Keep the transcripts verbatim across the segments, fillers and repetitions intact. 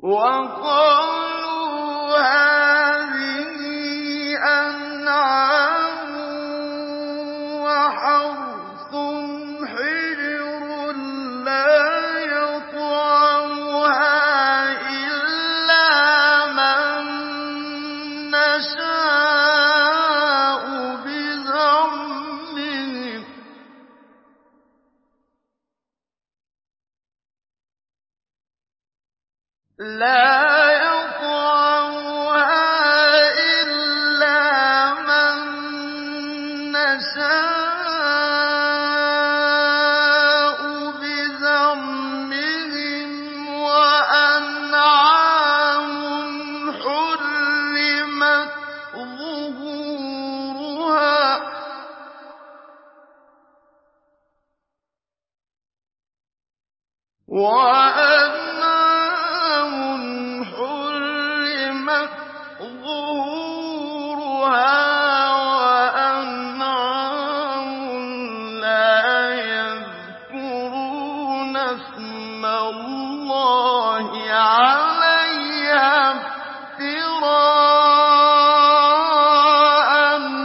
وَقَالُوا هَٰذِهِ أَنْعَامٌ وَحَرْثٌ حِجْرٌ لَّا يَطْعَمُهَا إِلَّا مَن نَّشَاءُ بِزَعْمِهِمْ ۚ وَأَنْعَامٌ حُرِّمَتْ ظُهُورُهَا وَأَنْعَامٌ لَّا يَذْكُرُونَ اسْمَ اللَّهِ عَلَيْهَا افْتِرَاءً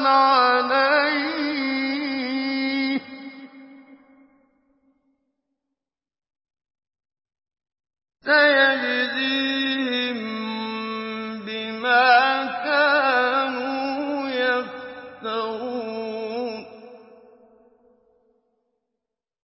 عَلَيْهِ ۚ سَيَجْزِيهِم